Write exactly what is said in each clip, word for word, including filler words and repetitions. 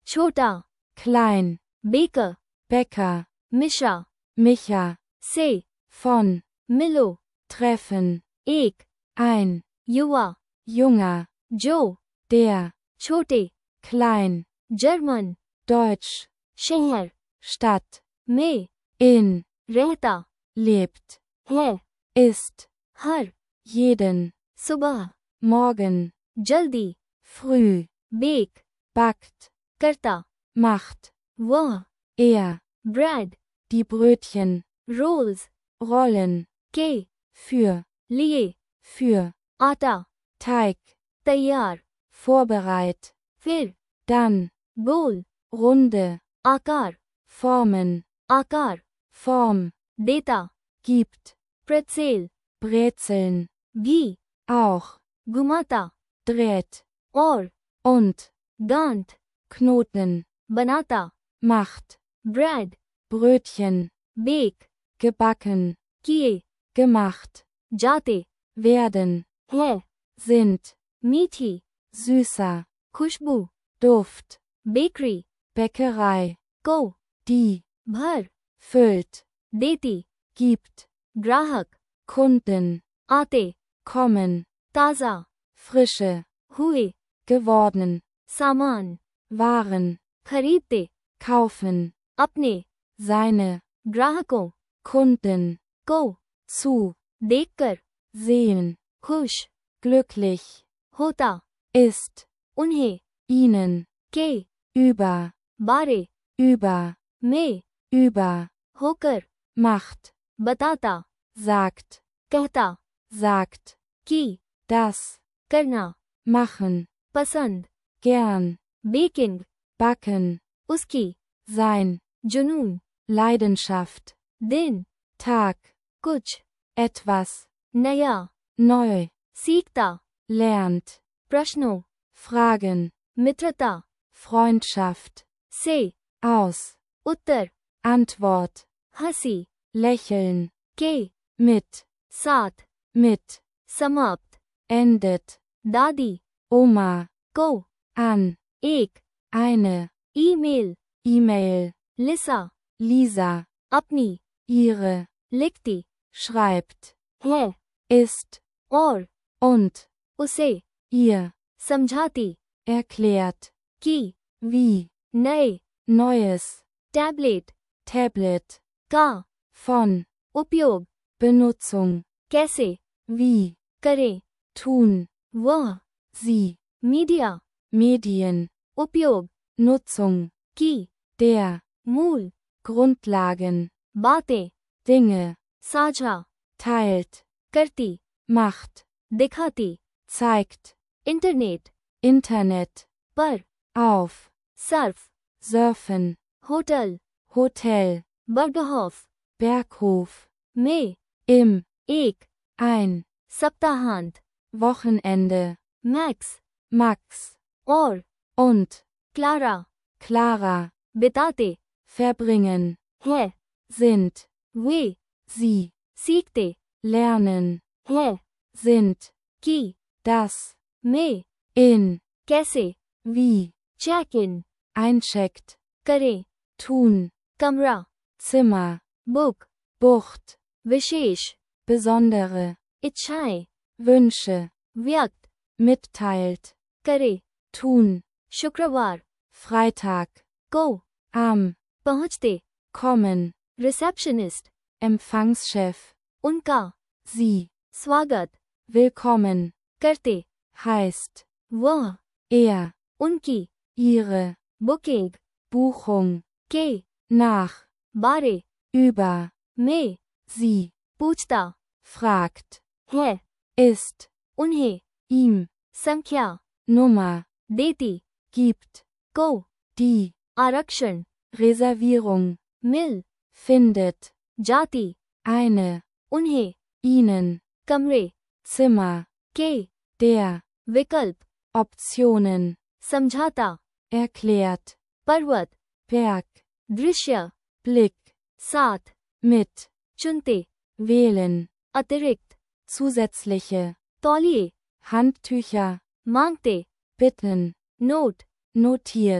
छोटा, klein, baker, Bäcker, Mishra, Micha, से, von, मिलो, treffen, एक, ein, युवा, junger, जो, der, छोटे, klein, जर्मन, deutsch, शहर, Stadt, में, in, रहता, lebt, है, ist, हर, jeden, सुबह, morgen, जल्दी, früh, बेक, backt, करता, macht, वह, er, bread, die Brötchen, rolls, rollen, के, für, लिए, für, आटा, Teig, तैयार, vorbereit, फिर, dann, गोल, Runde, आकार, formen, आकार, Form, देता, gibt, प्रेत्सेल, Brezeln, भी, auch, घुमाता, dreht, और, und, गांठ, Knoten, बनाता, macht, bread, Brötchen, bake, gebacken, किए, gemacht, जाते, werden, है, sind, मीठी, süßer, खुशबू, Duft, बेकरी, Bäckerei, को, die, भर, füllt, देती, gibt, ग्राहक, Kunden, आते, kommen, ताजा, frische, हुए, geworden, सामान, waren, खरीदते, kaufen, अपने, seine, ग्राहकों, Kunden, को, zu, देखकर, sehen, खुश, glücklich, होता, ist, उन्हें, ihnen, के, über, बारे, über, में, über, होकर, macht, बताता, sagt, कहता, sagt, कि, das, करना, machen, पसंद, gern, बेकिंग, backen, उसकी, sein, जुनून, Leidenschaft, दिन, Tag, कुछ, etwas, नया, neu, सीखता, lernt, प्रश्नों, fragen, मित्रता, Freundschaft, से, aus, उत्तर, Antwort, हंसी, lächeln, के, mit, साथ, mit, समाप्त, endet, दादी, Oma, को, an, एक, eine, email, E-Mail, Lisa, Lisa, अपनी, ihre, लिखती, schreibt, है, ist, और, und, उसे, ihr, समझाती, erklärt, कि, wie, नए, neues, टैबलेट, Tablet, का, von, उपयोग, Benutzung, कैसे, wie, करें, tun, वह, sie, मीडिया, Medien, उपयोग, Nutzung, की, der, मूल, Grundlagen, बातें, Dinge, साझा, teilt, करती, macht, दिखाती, zeigt, इंटरनेट, Internet, पर, auf, surf, surfen, hotel, Hotel, बर्गहॉफ, Berghof, में, im, एक, ein, सप्ताहांत, Wochenende, मैक्स, Max, और, und, क्लारा, Clara, बिताते, verbringen, है, sind, वे, sie, सीखते, lernen, है, sind, की, das, में, in, कैसे, wie, चेक इन, eincheckt, करें, tun, कमरा, Zimmer, बुक, Bucht, विशेष, besondere, इच्छाएं, Wünsche, व्यक्त, mitteilt, करे, tun, शुक्रवार, Freitag, को, am, पहुंचते, kommen, रिसेप्शनिस्ट, Empfangschef, उनका, sie, स्वागत, willkommen, करते, heißt, वह, er, उनकी, ihre, बुकिंग, Buchung, के, nach, बारे, über, में, sie, पूछता, fragt, है, ist, उन्हें, ihm, संख्या, Nummer, देती, gibt, को, die, आरक्षण, Reservierung, मिल, findet, जाती, eine, उन्हें, ihnen, कमरे, Zimmer, के, der, विकल्प, Optionen, समझाता, erklärt, पर्वत, Berg, दृश्य, Blick, साथ, mit, चुनते, wählen, अतिरिक्त, zusätzliche, तौलिए, Handtücher, मांगते, bitten, नोट, notiert,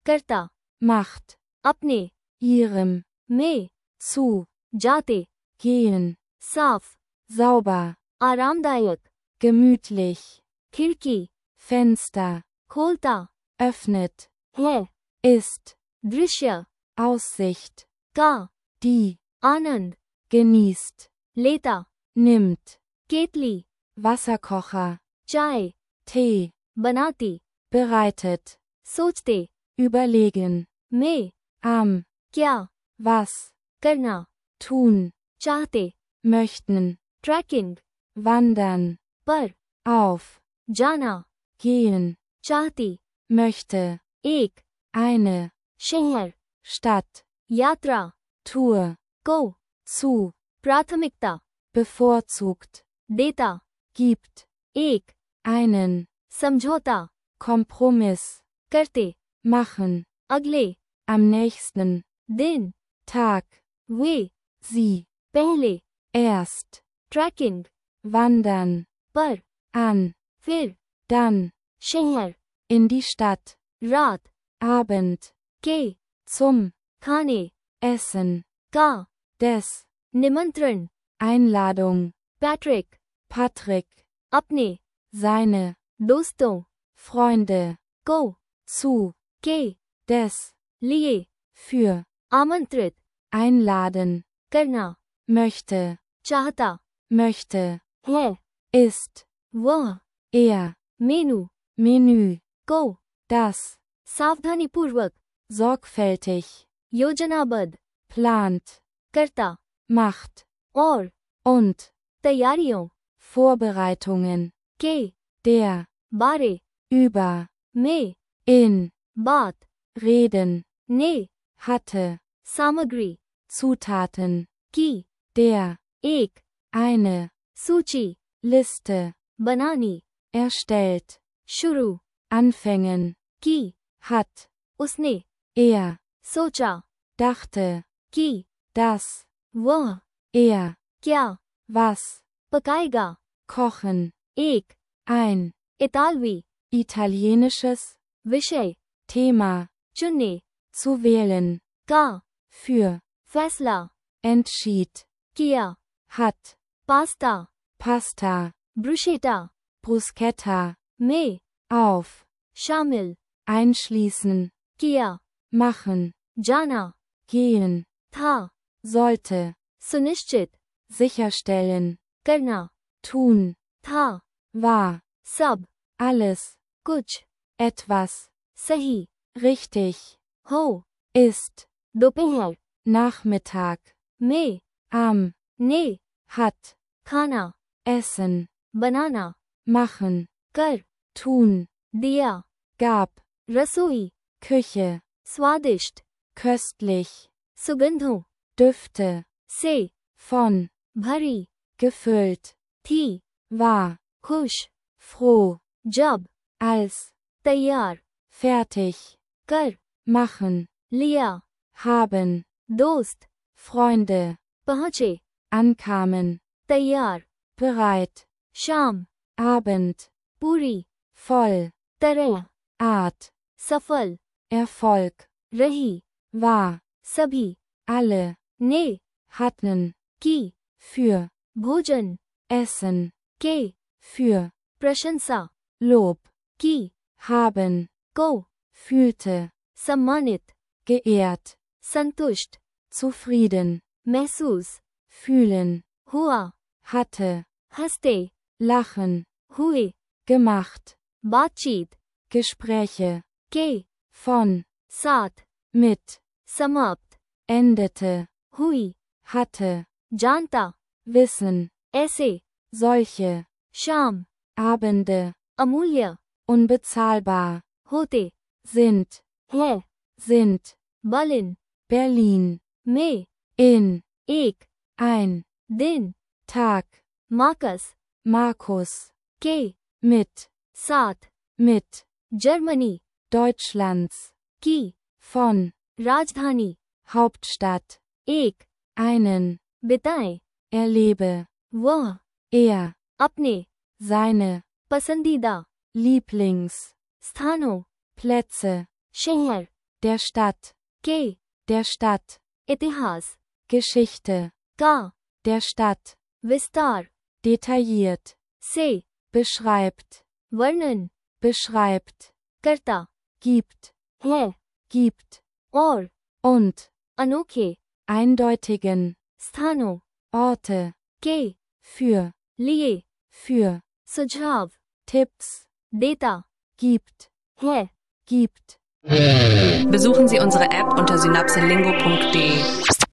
करता, macht, अपने, ihrem, में, zu, जाते, gehen, साफ, sauber, आरामदायक, gemütlich, खिड़की, Fenster, खोलता, öffnet, है, ist, दृश्य, Aussicht, का, die, आनंद, genießt, लेता, nimmt, केतली, Wasserkocher, चाय, Tee, बनाती, bereitet, सोचते, überlegen, में, am, क्या, was, करना, tun, चाहते, möchten, ट्रैकिंग, wandern, पर, auf, जाना, gehen, चाहती, möchte, एक, eine, शहर, Stadt, यात्रा, Tour, को, zu, प्राथमिकता, bevorzugt, देता, gibt, एक, einen, समझौता, Kompromiss, करते, machen, अगले, am nächsten, दिन, Tag, वे, sie, पहले, erst, ट्रैकिंग, wandern, पर, an, फिर, dann, शहर, in die Stadt, रात, Abend, के, zum, खाने, Essen, का, des, निमंत्रण, Einladung, पैट्रिक, Patrick, अपने, seine, दोस्तों, Freunde, को, zu, के, des, लिए, für, आमंत्रित, einladen, करना, möchte, चाहता, möchte, है, ist, वह, er, मेनू, Menü, को, das, सावधानीपूर्वक, sorgfältig, योजनाबद्ध, plant, करता, macht, और, und, तैयारियों, Vorbereitungen, के, der, बारे, über, में, in, बात, reden, ने, hatte, सामग्री, Zutaten, की, der, एक, eine, सूची, Liste, बनानी, erstellt, शुरू, anfangen, की, hat, उसने, er, सोचा, dachte, की, das, वह, er, क्या, was, पकाएगा, kochen, एक, ein, इतालवी, italienisches, विषय, Thema, चुनने, zu wählen, का, für, फैसला, entschied, किया, hat, pasta, Pasta, bruschetta, Bruschetta, में, auf, शामिल, einschließen, किया, machen, जाना, gehen, था, sollte, सुनिश्चित, sicherstellen, करना, tun, था, war, सब, alles, कुछ, etwas, सही, richtig, हो, ist, दोपहर, Nachmittag, में, am, ने, hat, खाना, essen, बनाना, machen, कर, tun, दिया, gab, रसोई, Küche, स्वादिष्ट, köstlich, सुगंधों, Düfte, से, von, भरी, gefüllt, थी, war, खुश, froh, जब, als, तैयार, fertig, कर, machen, लिया, haben, दोस्त, Freunde, पहुंचे, ankamen, तैयार, bereit, शाम, Abend, पूरी, voll, तरह, Art, सफल, Erfolg, रही, war, सभी, alle, ने, hatten, की, für, भोजन, essen, के, für, प्रशंसा, Lob, की, haben, को, fühlte, सम्मानित, geehrt, संतुष्ट, zufrieden, महसूस, fühlen, हुआ, hatte, हंसते, lachen, हुए, gemacht, बातचीत, Gespräche, के, von, साथ, mit, समाप्त, endete, हुई, hatte, जानता, wissen, ऐसे, solche, शाम, Abende, अमूल्य, unbezahlbar, होते, sind, है, sind, बलिन, Berlin, में, in, एक, ein, दिन, Tag, मार्कस, Markus, के, mit, साथ, mit, जर्मनी, Deutschlands, की, von, राजधानी, Hauptstadt, एक, einen, बिताएं, erlebe, वह, er, अपने, seine, पसंदीदा, Lieblings, स्थानों, Plätze, शहर, der Stadt, के der Stadt, इतिहास Geschichte, का der Stadt, विस्तार detailliert, से beschreibt, वर्णन beschreibt, करता gibt, है gibt, और und, अनोखे eindeutigen, स्थानों Orte, के für, लिए für, सुझाव Tipps, देता gibt, है gibt. Besuchen Sie unsere App unter synapselingo punkt de.